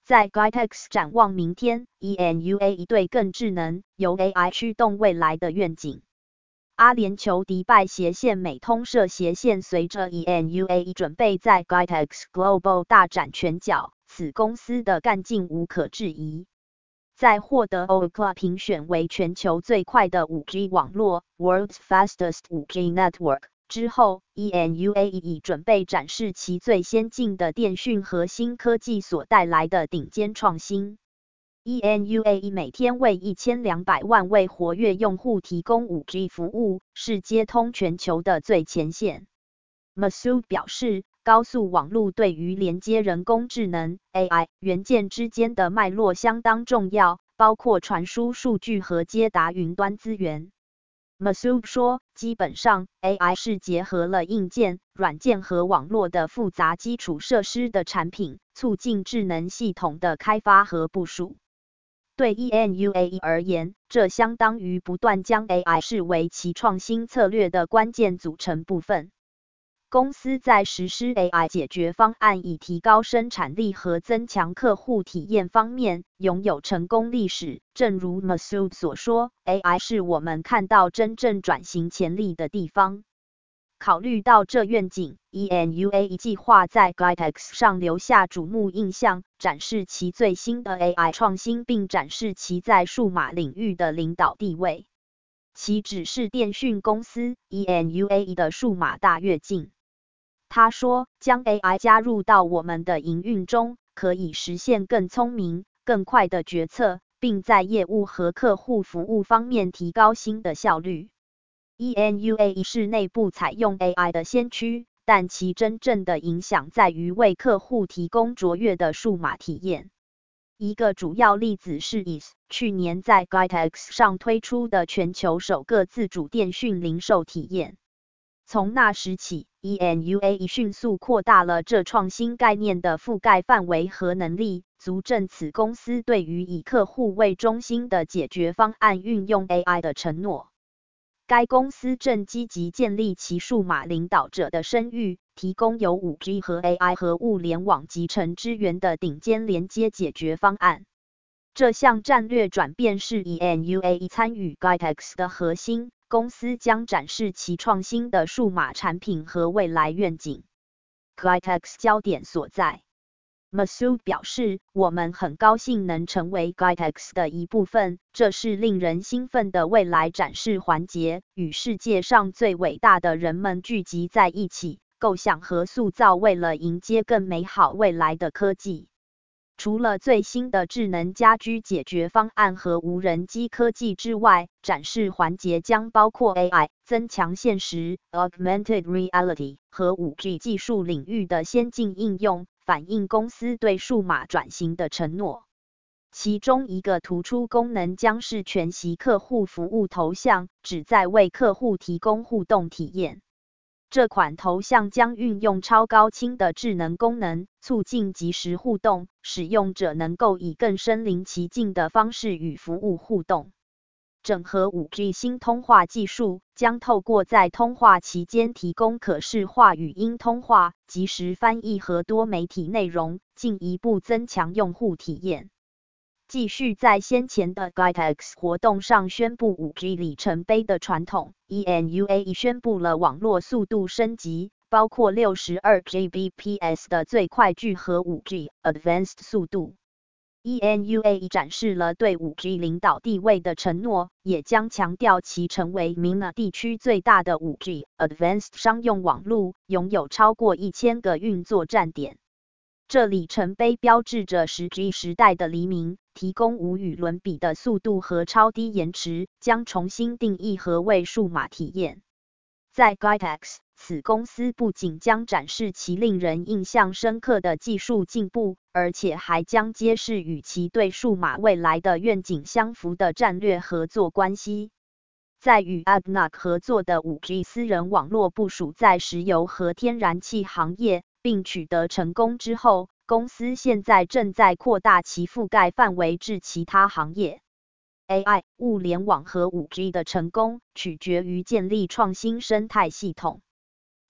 在 GITEX 展望明天 ，ENUAE 对更智能、由 AI 驱动未来的愿景。阿联酋迪拜斜线美通社斜线随着 ENUAE 准备在 GITEX Global 大展拳脚，此公司的干劲无可置疑。在获得 Ookla 评选为全球最快的 5G 网络 （World's Fastest 5G Network） 之后 ，ENUAE 已准备展示其最先进的电讯核心科技所带来的顶尖创新。ENUAE 每天为1200万位活跃用户提供 5G 服务，是接通全球的最前线。Masoud 表示，高速网络对于连接人工智能 AI 元件之间的脉络相当重要，包括传输数据和接达云端资源。Masoud 说，基本上 AI 是结合了硬件、软件和网络的复杂基础设施的产品，促进智能系统的开发和部署。对 ENUAE 而言，这相当于不断将 AI 视为其创新策略的关键组成部分。公司在实施 AI 解决方案以提高生产力和增强客户体验方面拥有成功历史。正如 Masoud 所说 ，AI 是我们看到真正转型潜力的地方。考虑到这愿景 ，ENUAE 计划在 GITEX 上留下瞩目印象，展示其最新的 AI 创新，并展示其在数码领域的领导地位。其只是电讯公司 ENUAE 的数码大跃进。他说，将 AI 加入到我们的营运中，可以实现更聪明、更快的决策，并在业务和客户服务方面提高新的效率。ENUAE 是内部采用 AI 的先驱，但其真正的影响在于为客户提供卓越的数码体验。一个主要例子是 IS 去年在 GITEX 上推出的全球首个自主电讯零售体验。从那时起 ，ENUAE 迅速扩大了这创新概念的覆盖范围和能力，足证此公司对于以客户为中心的解决方案运用 AI 的承诺。该公司正积极建立其数码领导者的声誉，提供由 5G 和 AI 和物联网集成支援的顶尖连接解决方案。这项战略转变是 ENUAE 参与 GITEX 的核心。公司将展示其创新的数码产品和未来愿景。GITEX 焦点所在。Masoud 表示，我们很高兴能成为 GITEX 的一部分，这是令人兴奋的未来展示环节，与世界上最伟大的人们聚集在一起，构想和塑造为了迎接更美好未来的科技。除了最新的智能家居解决方案和无人机科技之外，展示环节将包括 AI、增强现实 （Augmented Reality） 和 5G 技术领域的先进应用，反映公司对数码转型的承诺。其中一个突出功能将是全息客户服务头像，旨在为客户提供互动体验。这款头像将运用超高清的智能功能，促进即时互动，使用者能够以更身临其境的方式与服务互动。整合 5G 新通话技术，将透过在通话期间提供可视化语音通话、即时翻译和多媒体内容，进一步增强用户体验。继续在先前的 GITEX 活动上宣布 5G 里程碑的传统 ，ENUAE 宣布了网络速度升级，包括62 Gbps 的最快距和 5G Advanced 速度。ENUAE 展示了对 5G 领导地位的承诺，也将强调其成为 MENA 地区最大的 5G Advanced 商用网络，拥有超过1000个运作站点。这里程碑标志着 10G 时代的黎明，提供无与伦比的速度和超低延迟，将重新定义何谓数码体验。在 GITEX， 此公司不仅将展示其令人印象深刻的技术进步，而且还将揭示与其对数码未来的愿景相符的战略合作关系。在与 ADNOC 合作的 5G 私人网络部署在石油和天然气行业，并取得成功之后，公司现在正在扩大其覆盖范围至其他行业。AI、物联网和 5G 的成功取决于建立创新生态系统。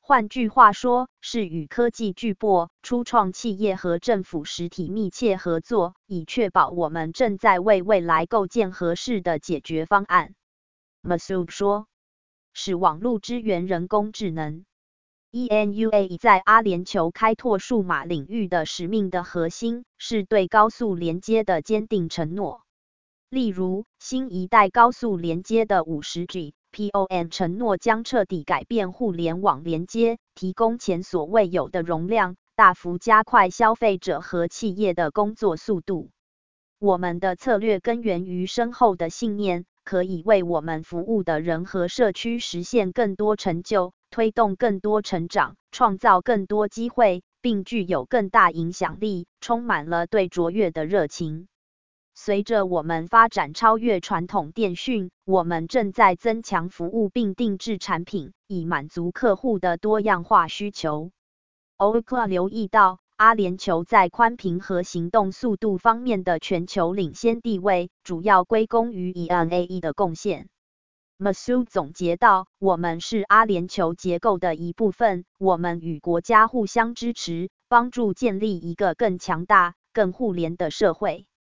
换句话说，是与科技巨擘、初创企业和政府实体密切合作，以确保我们正在为未来构建合适的解决方案。Masoud 说，使网络支援人工智能。ENUA 在阿联酋开拓数码领域的使命的核心，是对高速连接的坚定承诺。例如，新一代高速连接的 50G。PON 承诺将彻底改变互联网连接，提供前所未有的容量，大幅加快消费者和企业的工作速度。我们的策略根源于深厚的信念，可以为我们服务的人和社区实现更多成就，推动更多成长，创造更多机会，并具有更大影响力，充满了对卓越的热情。随着我们发展超越传统电讯，我们正在增强服务并定制产品，以满足客户的多样化需求。Ookla 留意到，阿联酋在宽频和行动速度方面的全球领先地位，主要归功于 ENUA 的贡献。Masoud 总结道，我们是阿联酋结构的一部分，我们与国家互相支持，帮助建立一个更强大、更互联的社会。